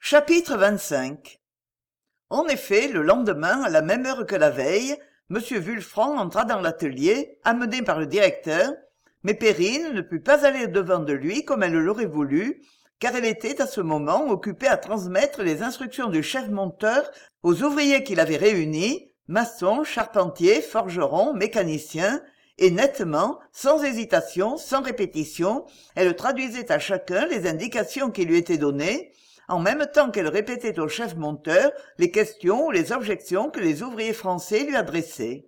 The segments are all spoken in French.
Chapitre 25. En effet, le lendemain, à la même heure que la veille, M. Vulfranc entra dans l'atelier, amené par le directeur, mais Perrine ne put pas aller au-devant de lui comme elle l'aurait voulu, car elle était à ce moment occupée à transmettre les instructions du chef monteur aux ouvriers qu'il avait réunis, maçons, charpentiers, forgerons, mécaniciens, et nettement, sans hésitation, sans répétition, elle traduisait à chacun les indications qui lui étaient données, en même temps qu'elle répétait au chef monteur les questions ou les objections que les ouvriers français lui adressaient.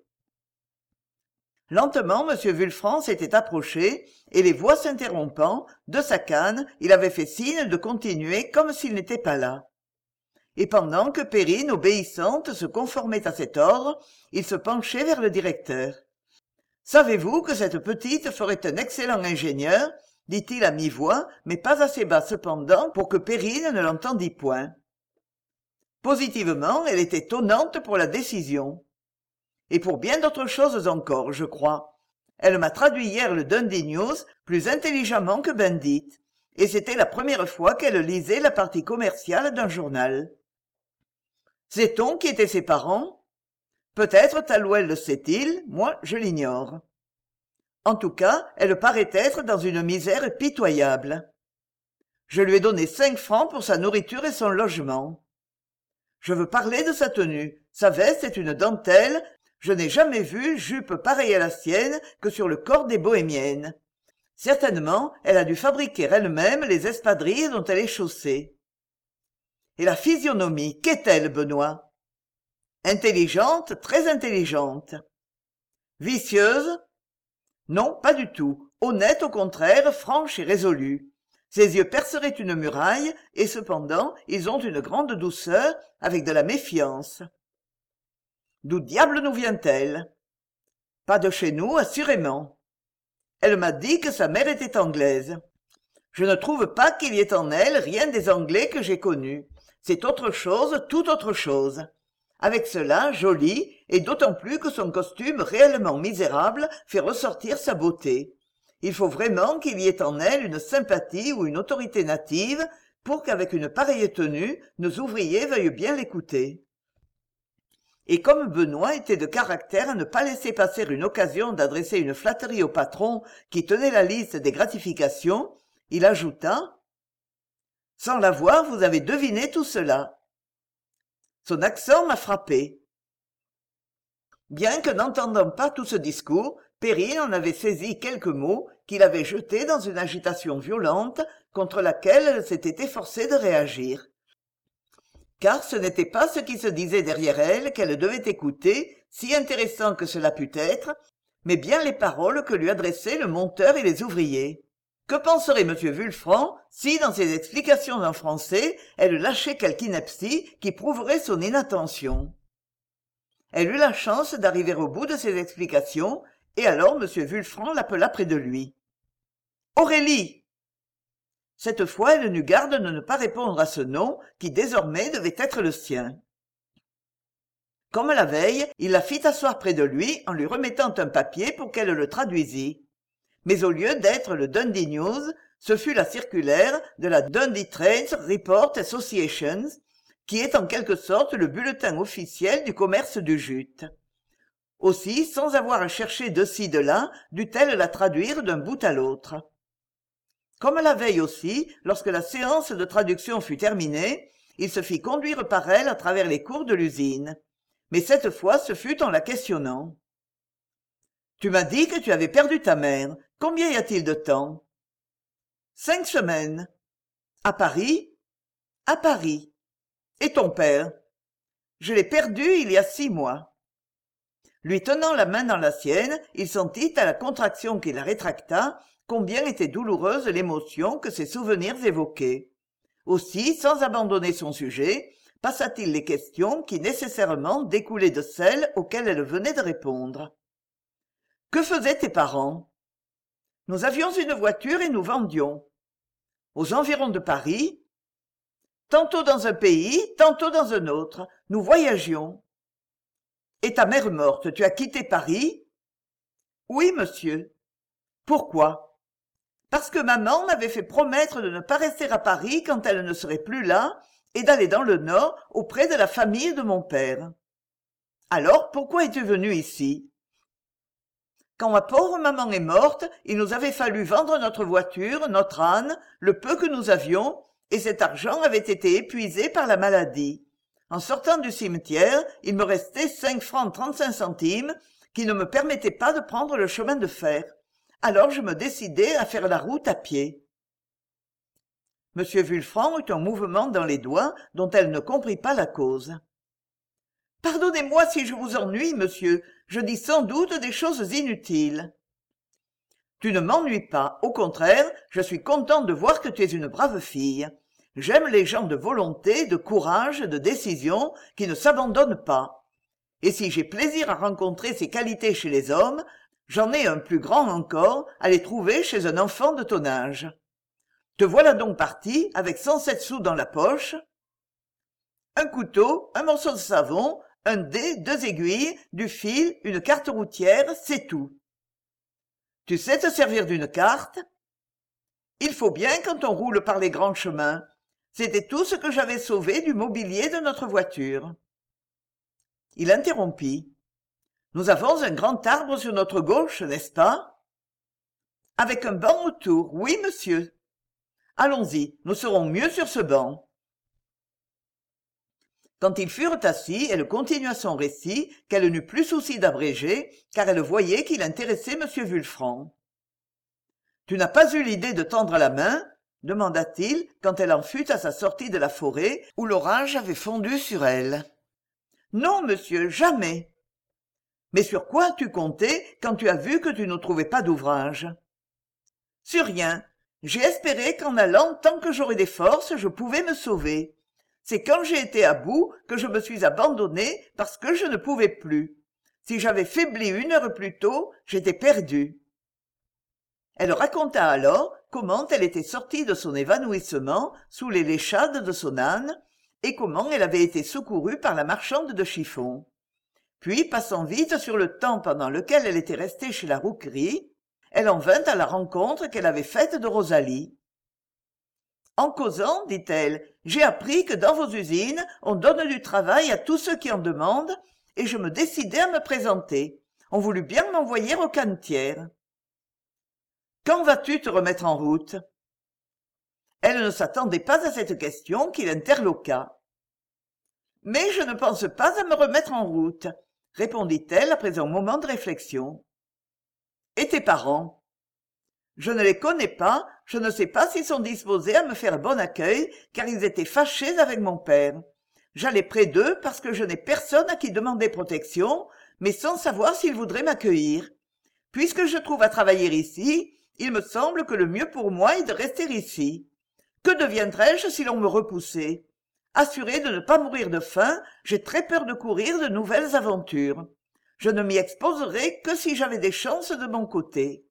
Lentement, M. Vulfranc s'était approché, et les voix s'interrompant, de sa canne, il avait fait signe de continuer comme s'il n'était pas là. Et pendant que Perrine, obéissante, se conformait à cet ordre, il se penchait vers le directeur. « Savez-vous que cette petite ferait un excellent ingénieur ?» dit-il à mi-voix, mais pas assez bas cependant pour que Perrine ne l'entendît point. Positivement, elle était tonnante pour la décision. Et pour bien d'autres choses encore, je crois. Elle m'a traduit hier le Dundee News plus intelligemment que Bendit, et c'était la première fois qu'elle lisait la partie commerciale d'un journal. Sait-on qui étaient ses parents? Peut-être Talouel le sait-il, moi je l'ignore. En tout cas, elle paraît être dans une misère pitoyable. Je lui ai donné 5 francs pour sa nourriture et son logement. Je veux parler de sa tenue. Sa veste est une dentelle. Je n'ai jamais vu jupe pareille à la sienne que sur le corps des bohémiennes. Certainement, elle a dû fabriquer elle-même les espadrilles dont elle est chaussée. Et la physionomie, qu'est-elle, Benoît? Intelligente, très intelligente. Vicieuse? Non, pas du tout. Honnête, au contraire, franche et résolue. Ses yeux perceraient une muraille, et cependant, ils ont une grande douceur, avec de la méfiance. D'où diable nous vient-elle? Pas de chez nous, assurément. Elle m'a dit que sa mère était anglaise. Je ne trouve pas qu'il y ait en elle rien des Anglais que j'ai connus. C'est autre chose, tout autre chose. Avec cela, jolie, et d'autant plus que son costume réellement misérable fait ressortir sa beauté. Il faut vraiment qu'il y ait en elle une sympathie ou une autorité native pour qu'avec une pareille tenue, nos ouvriers veuillent bien l'écouter. Et comme Benoît était de caractère à ne pas laisser passer une occasion d'adresser une flatterie au patron qui tenait la liste des gratifications, il ajouta « Sans la voir, vous avez deviné tout cela. » Son accent m'a frappé. Bien que n'entendant pas tout ce discours, Perrine en avait saisi quelques mots qu'il avait jetés dans une agitation violente contre laquelle elle s'était efforcée de réagir. Car ce n'était pas ce qui se disait derrière elle qu'elle devait écouter, si intéressant que cela pût être, mais bien les paroles que lui adressaient le monteur et les ouvriers. Que penserait M. Vulfranc si, dans ses explications en français, elle lâchait quelque ineptie qui prouverait son inattention? Elle eut la chance d'arriver au bout de ses explications, et alors M. Vulfranc l'appela près de lui. « Aurélie !» Cette fois, elle n'eut garde de ne pas répondre à ce nom, qui désormais devait être le sien. Comme la veille, il la fit asseoir près de lui en lui remettant un papier pour qu'elle le traduisît. Mais au lieu d'être le Dundee News, ce fut la circulaire de la Dundee Trades Report Association, qui est en quelque sorte le bulletin officiel du commerce du jute. Aussi, sans avoir à chercher de ci de là, dut-elle la traduire d'un bout à l'autre. Comme la veille aussi, lorsque la séance de traduction fut terminée, il se fit conduire par elle à travers les cours de l'usine. Mais cette fois, ce fut en la questionnant. « Tu m'as dit que tu avais perdu ta mère. Combien y a-t-il de temps? » 5 semaines. À Paris? À Paris. Et ton père? Je l'ai perdu il y a 6 mois. Lui tenant la main dans la sienne, il sentit à la contraction qui la rétracta combien était douloureuse l'émotion que ces souvenirs évoquaient. Aussi, sans abandonner son sujet, passa-t-il les questions qui nécessairement découlaient de celles auxquelles elle venait de répondre. « Que faisaient tes parents? » Nous avions une voiture et nous vendions. Aux environs de Paris? Tantôt dans un pays, tantôt dans un autre. Nous voyagions. Et ta mère morte, tu as quitté Paris? Oui, monsieur. Pourquoi? Parce que maman m'avait fait promettre de ne pas rester à Paris quand elle ne serait plus là, et d'aller dans le Nord auprès de la famille de mon père. Alors, pourquoi es-tu venu ici? Quand ma pauvre maman est morte, il nous avait fallu vendre notre voiture, notre âne, le peu que nous avions, et cet argent avait été épuisé par la maladie. En sortant du cimetière, il me restait 5 francs 35 centimes, qui ne me permettaient pas de prendre le chemin de fer. Alors je me décidai à faire la route à pied. M. Vulfranc eut un mouvement dans les doigts dont elle ne comprit pas la cause. « Pardonnez-moi si je vous ennuie, monsieur, je dis sans doute des choses inutiles. »« Tu ne m'ennuies pas, au contraire, je suis content de voir que tu es une brave fille. J'aime les gens de volonté, de courage, de décision, qui ne s'abandonnent pas. Et si j'ai plaisir à rencontrer ces qualités chez les hommes, j'en ai un plus grand encore à les trouver chez un enfant de ton âge. Te voilà donc parti, avec 107 sous dans la poche. Un couteau, un morceau de savon, un dé, 2 aiguilles, du fil, une carte routière, c'est tout. Tu sais te servir d'une carte? Il faut bien quand on roule par les grands chemins. C'était tout ce que j'avais sauvé du mobilier de notre voiture. Il interrompit. Nous avons un grand arbre sur notre gauche, n'est-ce pas? Avec un banc autour, oui, monsieur. Allons-y, nous serons mieux sur ce banc. Quand ils furent assis, elle continua son récit, qu'elle n'eut plus souci d'abréger, car elle voyait qu'il intéressait M. Vulfranc. « Tu n'as pas eu l'idée de tendre la main ?» demanda-t-il, quand elle en fut à sa sortie de la forêt, où l'orage avait fondu sur elle. « Non, monsieur, jamais. »« Mais sur quoi as-tu compté quand tu as vu que tu ne trouvais pas d'ouvrage ?»« Sur rien. J'ai espéré qu'en allant tant que j'aurais des forces, je pouvais me sauver. C'est quand j'ai été à bout que je me suis abandonnée parce que je ne pouvais plus. Si j'avais faibli 1 heure plus tôt, j'étais perdue. » Elle raconta alors comment elle était sortie de son évanouissement sous les léchades de son âne et comment elle avait été secourue par la marchande de chiffons. Puis, passant vite sur le temps pendant lequel elle était restée chez la Rouquerie, elle en vint à la rencontre qu'elle avait faite de Rosalie. « En causant, dit-elle, j'ai appris que dans vos usines, on donne du travail à tous ceux qui en demandent, et je me décidai à me présenter. On voulut bien m'envoyer aux cannetières. Quand vas-tu te remettre en route? » Elle ne s'attendait pas à cette question qui l'interloqua. « Mais je ne pense pas à me remettre en route, » répondit-elle après un moment de réflexion. « Et tes parents? » Je ne les connais pas, je ne sais pas s'ils sont disposés à me faire bon accueil, car ils étaient fâchés avec mon père. J'allais près d'eux parce que je n'ai personne à qui demander protection, mais sans savoir s'ils voudraient m'accueillir. Puisque je trouve à travailler ici, il me semble que le mieux pour moi est de rester ici. Que deviendrais-je si l'on me repoussait? Assurée de ne pas mourir de faim, j'ai très peur de courir de nouvelles aventures. Je ne m'y exposerai que si j'avais des chances de mon côté.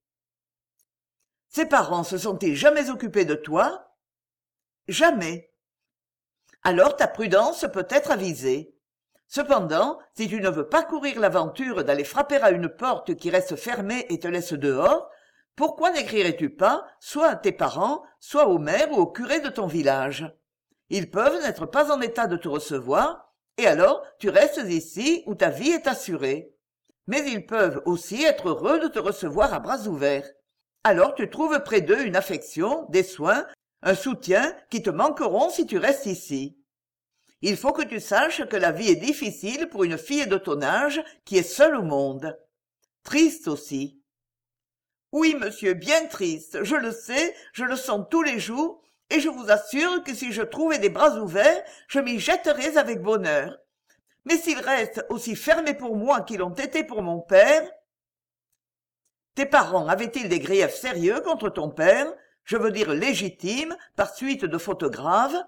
Ses parents se sont-ils jamais occupés de toi? Jamais. Alors ta prudence peut être avisée. Cependant, si tu ne veux pas courir l'aventure d'aller frapper à une porte qui reste fermée et te laisse dehors, pourquoi n'écrirais-tu pas soit à tes parents, soit au maire ou au curé de ton village? Ils peuvent n'être pas en état de te recevoir, et alors tu restes ici où ta vie est assurée. Mais ils peuvent aussi être heureux de te recevoir à bras ouverts. Alors tu trouves près d'eux une affection, des soins, un soutien qui te manqueront si tu restes ici. Il faut que tu saches que la vie est difficile pour une fille de ton âge qui est seule au monde. Triste aussi. Oui, monsieur, bien triste, je le sais, je le sens tous les jours, et je vous assure que si je trouvais des bras ouverts, je m'y jetterais avec bonheur. Mais s'ils restent aussi fermés pour moi qu'ils l'ont été pour mon père... Tes parents avaient-ils des griefs sérieux contre ton père, je veux dire légitimes, par suite de fautes graves?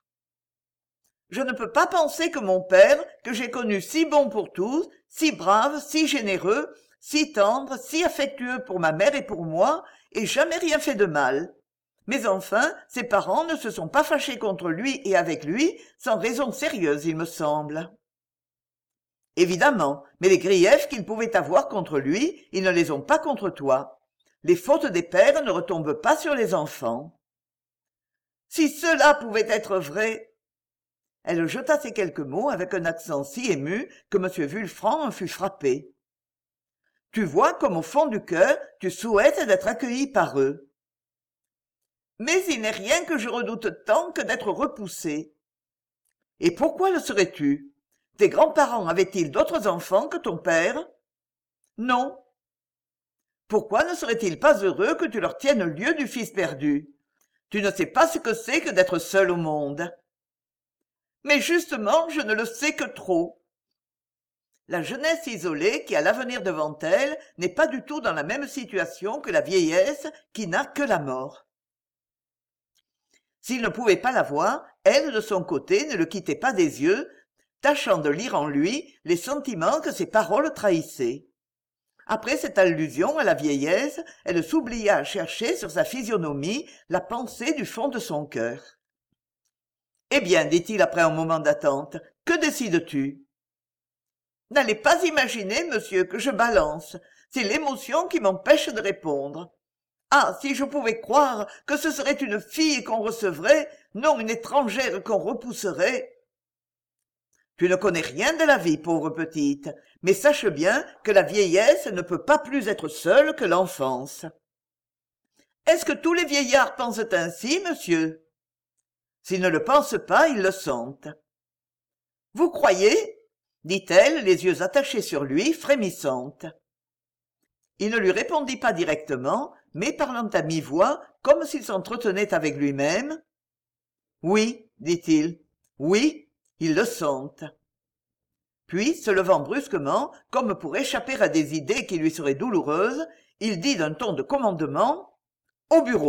Je ne peux pas penser que mon père, que j'ai connu si bon pour tous, si brave, si généreux, si tendre, si affectueux pour ma mère et pour moi, ait jamais rien fait de mal. Mais enfin, ses parents ne se sont pas fâchés contre lui et avec lui, sans raison sérieuse, il me semble. Évidemment, mais les griefs qu'ils pouvaient avoir contre lui, ils ne les ont pas contre toi. Les fautes des pères ne retombent pas sur les enfants. Si cela pouvait être vrai... Elle jeta ces quelques mots avec un accent si ému que M. Vulfranc en fut frappé. Tu vois comme au fond du cœur tu souhaites d'être accueilli par eux. Mais il n'est rien que je redoute tant que d'être repoussé. Et pourquoi le serais-tu? Tes grands-parents avaient-ils d'autres enfants que ton père? Non. Pourquoi ne seraient-ils pas heureux que tu leur tiennes lieu du fils perdu? Tu ne sais pas ce que c'est que d'être seul au monde. Mais justement, je ne le sais que trop. La jeunesse isolée qui a l'avenir devant elle n'est pas du tout dans la même situation que la vieillesse qui n'a que la mort. S'il ne pouvait pas la voir, elle, de son côté, ne le quittait pas des yeux, tâchant de lire en lui les sentiments que ses paroles trahissaient. Après cette allusion à la vieillesse, elle s'oublia à chercher sur sa physionomie la pensée du fond de son cœur. « Eh bien, dit-il après un moment d'attente, que décides-tu » ? « N'allez pas imaginer, monsieur, que je balance. C'est l'émotion qui m'empêche de répondre. Ah, si je pouvais croire que ce serait une fille qu'on recevrait, non une étrangère qu'on repousserait. Tu ne connais rien de la vie, pauvre petite, mais sache bien que la vieillesse ne peut pas plus être seule que l'enfance. Est-ce que tous les vieillards pensent ainsi, monsieur? S'ils ne le pensent pas, ils le sentent. Vous croyez? Dit-elle, les yeux attachés sur lui, frémissante. Il ne lui répondit pas directement, mais parlant à mi-voix, comme s'il s'entretenait avec lui-même. Oui, dit-il, oui, ils le sentent. Puis, se levant brusquement, comme pour échapper à des idées qui lui seraient douloureuses, il dit d'un ton de commandement: « Au bureau !»